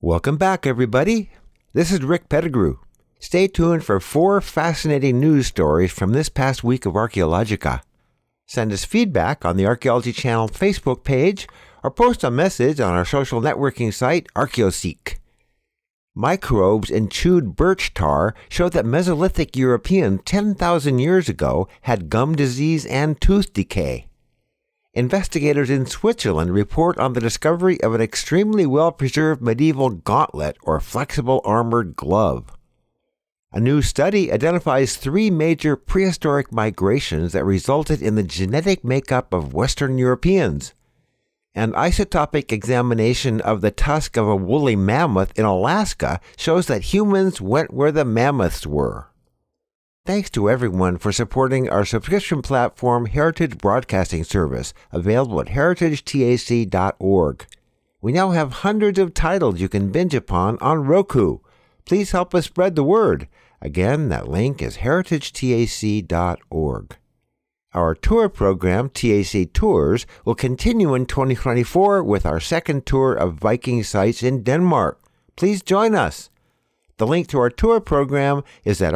Welcome back, everybody. This is Rick Pettigrew. Stay tuned for 4 fascinating news stories from this past week of Archaeologica. Send us feedback on the Archaeology Channel Facebook page or post a message on our social networking site, ArchaeoSeek. Microbes in chewed birch tar show that Mesolithic Europeans 10,000 years ago had gum disease and tooth decay. Investigators in Switzerland report on the discovery of an extremely well-preserved medieval gauntlet or flexible armored glove. A new study identifies 3 major prehistoric migrations that resulted in the genetic makeup of Western Europeans. An isotopic examination of the tusk of a woolly mammoth in Alaska shows that humans went where the mammoths were. Thanks to everyone for supporting our subscription platform Heritage Broadcasting Service, available at heritagetac.org. We now have hundreds of titles you can binge upon on Roku. Please help us spread the word. Again, that link is heritagetac.org. Our tour program, TAC Tours, will continue in 2024 with our second tour of Viking sites in Denmark. Please join us. The link to our tour program is at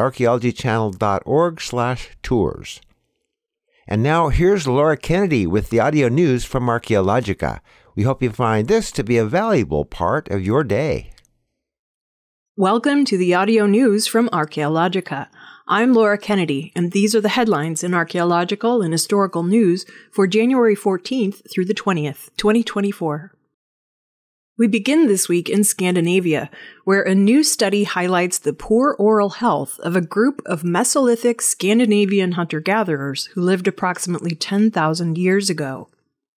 archaeologychannel.org/tours. And now here's Laura Kennedy with the audio news from Archaeologica. We hope you find this to be a valuable part of your day. Welcome to the audio news from Archaeologica. I'm Laura Kennedy, and these are the headlines in archaeological and historical news for January 14th through the 20th, 2024. We begin this week in Scandinavia, where a new study highlights the poor oral health of a group of Mesolithic Scandinavian hunter-gatherers who lived approximately 10,000 years ago.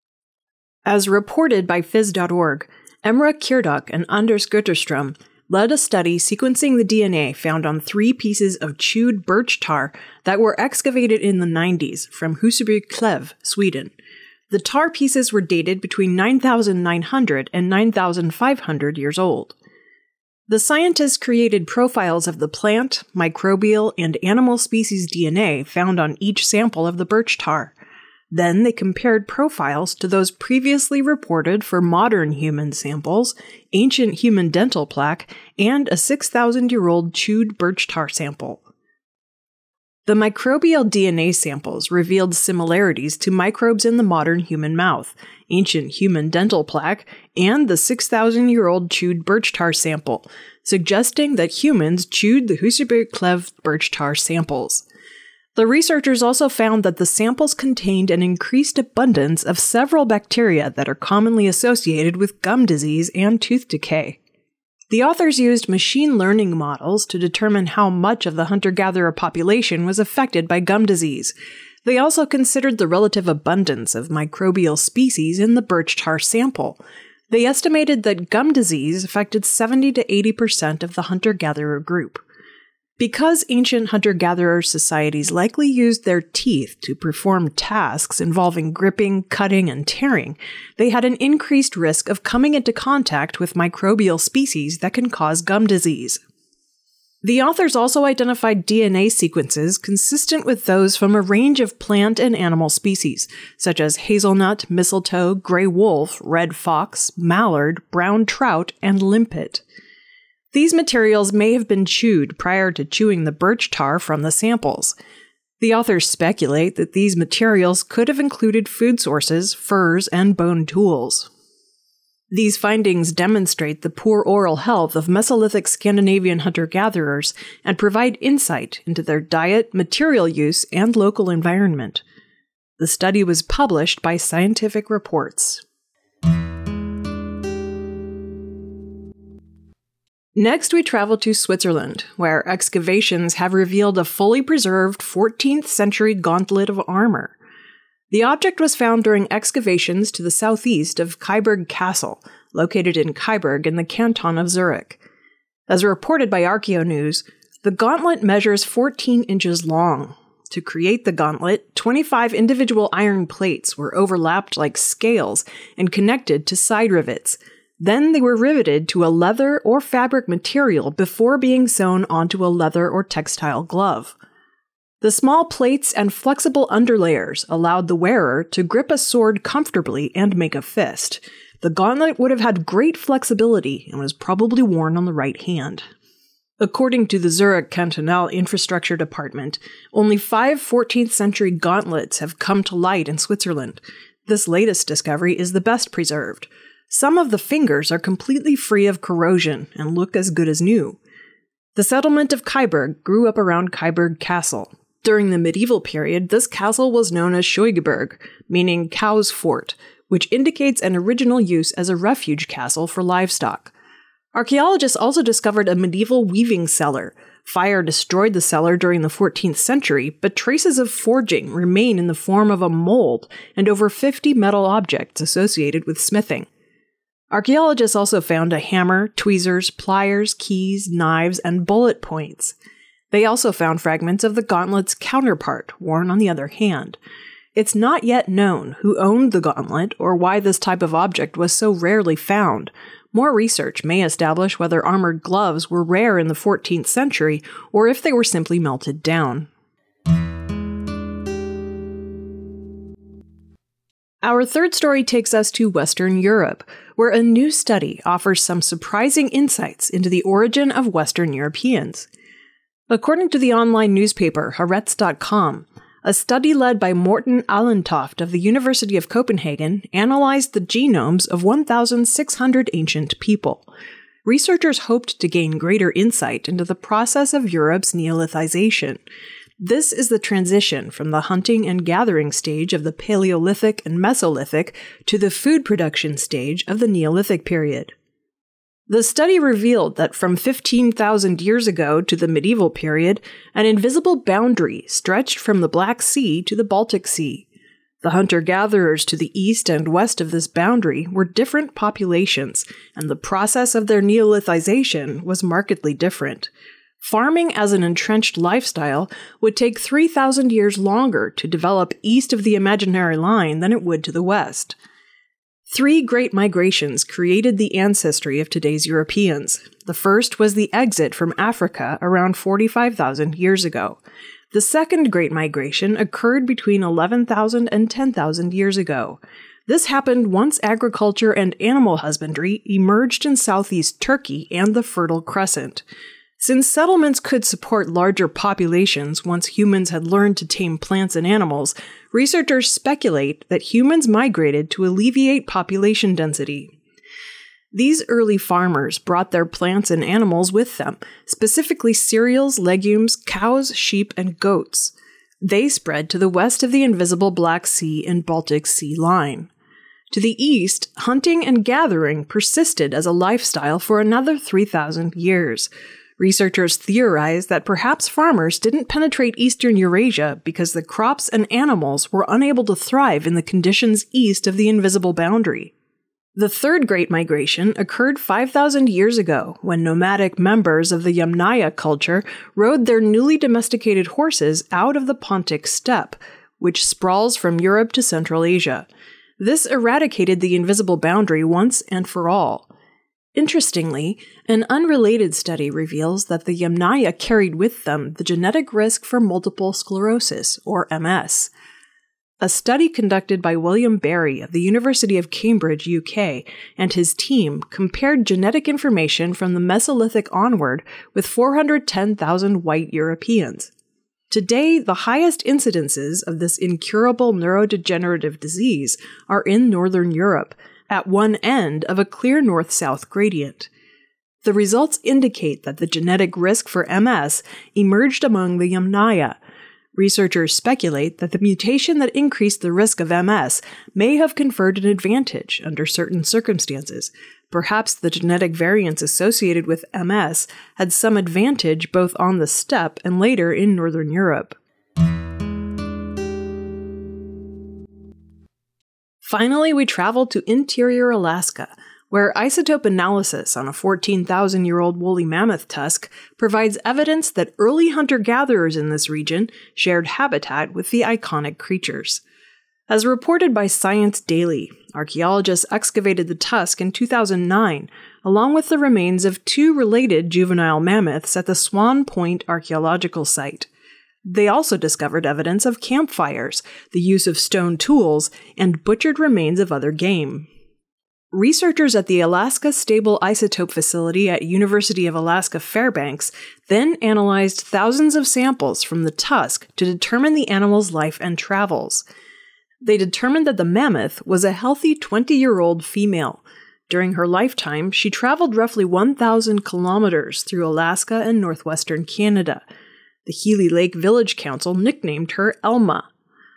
As reported by Phys.org, Emre Kirduk and Anders Gutterström led a study sequencing the DNA found on 3 pieces of chewed birch tar that were excavated in the 90s from Huseby Klev, Sweden. The tar pieces were dated between 9,900 and 9,500 years old. The scientists created profiles of the plant, microbial, and animal species DNA found on each sample of the birch tar. Then they compared profiles to those previously reported for modern human samples, ancient human dental plaque, and a 6,000-year-old chewed birch tar sample. The microbial DNA samples revealed similarities to microbes in the modern human mouth, ancient human dental plaque, and the 6,000-year-old chewed birch tar sample, suggesting that humans chewed the Huseby Klev birch tar samples. The researchers also found that the samples contained an increased abundance of several bacteria that are commonly associated with gum disease and tooth decay. The authors used machine learning models to determine how much of the hunter-gatherer population was affected by gum disease. They also considered the relative abundance of microbial species in the birch tar sample. They estimated that gum disease affected 70 to 80% of the hunter-gatherer group. Because ancient hunter-gatherer societies likely used their teeth to perform tasks involving gripping, cutting, and tearing, they had an increased risk of coming into contact with microbial species that can cause gum disease. The authors also identified DNA sequences consistent with those from a range of plant and animal species, such as hazelnut, mistletoe, gray wolf, red fox, mallard, brown trout, and limpet. These materials may have been chewed prior to chewing the birch tar from the samples. The authors speculate that these materials could have included food sources, furs, and bone tools. These findings demonstrate the poor oral health of Mesolithic Scandinavian hunter-gatherers and provide insight into their diet, material use, and local environment. The study was published by Scientific Reports. Next, we travel to Switzerland, where excavations have revealed a fully preserved 14th century gauntlet of armor. The object was found during excavations to the southeast of Kyburg Castle, located in Kyburg in the canton of Zurich. As reported by ArchaeoNews, the gauntlet measures 14 inches long. To create the gauntlet, 25 individual iron plates were overlapped like scales and connected to side rivets. Then they were riveted to a leather or fabric material before being sewn onto a leather or textile glove. The small plates and flexible underlayers allowed the wearer to grip a sword comfortably and make a fist. The gauntlet would have had great flexibility and was probably worn on the right hand. According to the Zurich Cantonal Infrastructure Department, only 5 14th century gauntlets have come to light in Switzerland. This latest discovery is the best preserved. Some of the fingers are completely free of corrosion and look as good as new. The settlement of Kyburg grew up around Kyburg Castle. During the medieval period, this castle was known as Scheugeberg, meaning cow's fort, which indicates an original use as a refuge castle for livestock. Archaeologists also discovered a medieval weaving cellar. Fire destroyed the cellar during the 14th century, but traces of forging remain in the form of a mold and over 50 metal objects associated with smithing. Archaeologists also found a hammer, tweezers, pliers, keys, knives, and bullet points. They also found fragments of the gauntlet's counterpart, worn on the other hand. It's not yet known who owned the gauntlet or why this type of object was so rarely found. More research may establish whether armored gloves were rare in the 14th century or if they were simply melted down. Our third story takes us to Western Europe, where a new study offers some surprising insights into the origin of Western Europeans. According to the online newspaper Haaretz.com, a study led by Morten Allentoft of the University of Copenhagen analyzed the genomes of 1,600 ancient people. Researchers hoped to gain greater insight into the process of Europe's Neolithization. This is the transition from the hunting and gathering stage of the Paleolithic and Mesolithic to the food production stage of the Neolithic period. The study revealed that from 15,000 years ago to the medieval period, an invisible boundary stretched from the Black Sea to the Baltic Sea. The hunter-gatherers to the east and west of this boundary were different populations, and the process of their Neolithization was markedly different. Farming as an entrenched lifestyle would take 3,000 years longer to develop east of the imaginary line than it would to the west. 3 great migrations created the ancestry of today's Europeans. The first was the exit from Africa around 45,000 years ago. The second great migration occurred between 11,000 and 10,000 years ago. This happened once agriculture and animal husbandry emerged in southeast Turkey and the Fertile Crescent. Since settlements could support larger populations once humans had learned to tame plants and animals, researchers speculate that humans migrated to alleviate population density. These early farmers brought their plants and animals with them, specifically cereals, legumes, cows, sheep, and goats. They spread to the west of the invisible Black Sea and Baltic Sea line. To the east, hunting and gathering persisted as a lifestyle for another 3,000 years. Researchers theorize that perhaps farmers didn't penetrate eastern Eurasia because the crops and animals were unable to thrive in the conditions east of the invisible boundary. The third great migration occurred 5,000 years ago when nomadic members of the Yamnaya culture rode their newly domesticated horses out of the Pontic steppe, which sprawls from Europe to Central Asia. This eradicated the invisible boundary once and for all. Interestingly, an unrelated study reveals that the Yamnaya carried with them the genetic risk for multiple sclerosis, or MS. A study conducted by William Barry of the University of Cambridge, UK, and his team compared genetic information from the Mesolithic onward with 410,000 white Europeans. Today, the highest incidences of this incurable neurodegenerative disease are in Northern Europe, at one end of a clear north-south gradient. The results indicate that the genetic risk for MS emerged among the Yamnaya. Researchers speculate that the mutation that increased the risk of MS may have conferred an advantage under certain circumstances. Perhaps the genetic variants associated with MS had some advantage both on the steppe and later in Northern Europe. Finally, we travel to interior Alaska, where isotope analysis on a 14,000-year-old woolly mammoth tusk provides evidence that early hunter-gatherers in this region shared habitat with the iconic creatures. As reported by Science Daily, archaeologists excavated the tusk in 2009, along with the remains of 2 related juvenile mammoths at the Swan Point archaeological site. They also discovered evidence of campfires, the use of stone tools, and butchered remains of other game. Researchers at the Alaska Stable Isotope Facility at University of Alaska Fairbanks then analyzed thousands of samples from the tusk to determine the animal's life and travels. They determined that the mammoth was a healthy 20-year-old female. During her lifetime, she traveled roughly 1,000 kilometers through Alaska and northwestern Canada. The Healy Lake Village Council nicknamed her Elma.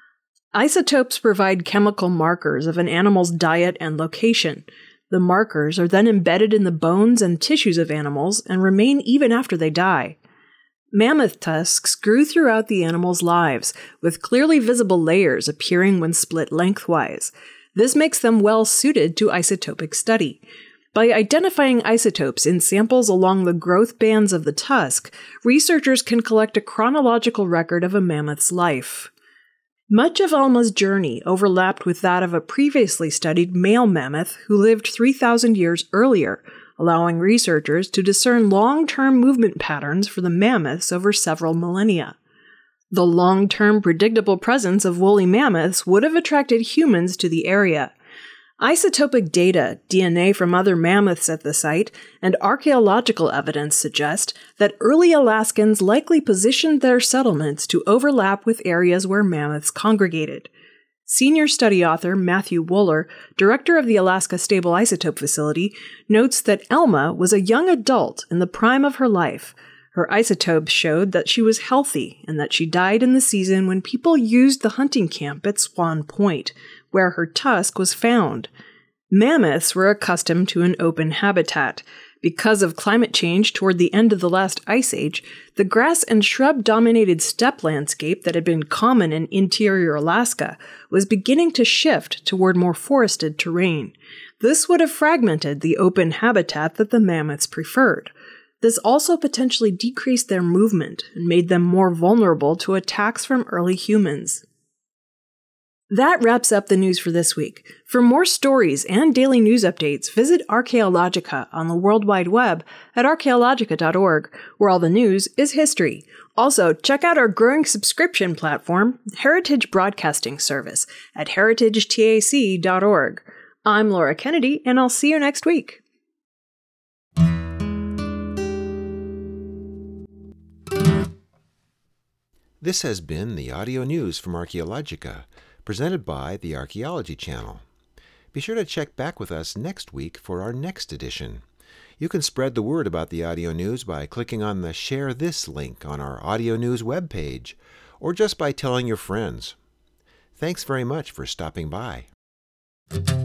Isotopes provide chemical markers of an animal's diet and location. The markers are then embedded in the bones and tissues of animals and remain even after they die. Mammoth tusks grew throughout the animals' lives, with clearly visible layers appearing when split lengthwise. This makes them well suited to isotopic study. By identifying isotopes in samples along the growth bands of the tusk, researchers can collect a chronological record of a mammoth's life. Much of Elma's journey overlapped with that of a previously studied male mammoth who lived 3,000 years earlier, allowing researchers to discern long-term movement patterns for the mammoths over several millennia. The long-term predictable presence of woolly mammoths would have attracted humans to the area. Isotopic data, DNA from other mammoths at the site, and archaeological evidence suggest that early Alaskans likely positioned their settlements to overlap with areas where mammoths congregated. Senior study author Matthew Wohler, director of the Alaska Stable Isotope Facility, notes that Elma was a young adult in the prime of her life. Her isotopes showed that she was healthy and that she died in the season when people used the hunting camp at Swan Point, where her tusk was found. Mammoths were accustomed to an open habitat. Because of climate change toward the end of the last ice age, the grass and shrub-dominated steppe landscape that had been common in interior Alaska was beginning to shift toward more forested terrain. This would have fragmented the open habitat that the mammoths preferred. This also potentially decreased their movement and made them more vulnerable to attacks from early humans. That wraps up the news for this week. For more stories and daily news updates, visit Archaeologica on the World Wide Web at archaeologica.org, where all the news is history. Also, check out our growing subscription platform, Heritage Broadcasting Service, at heritagetac.org. I'm Laura Kennedy, and I'll see you next week. This has been the audio news from Archaeologica, presented by the Archaeology Channel. Be sure to check back with us next week for our next edition. You can spread the word about the audio news by clicking on the Share This link on our audio news webpage, or just by telling your friends. Thanks very much for stopping by.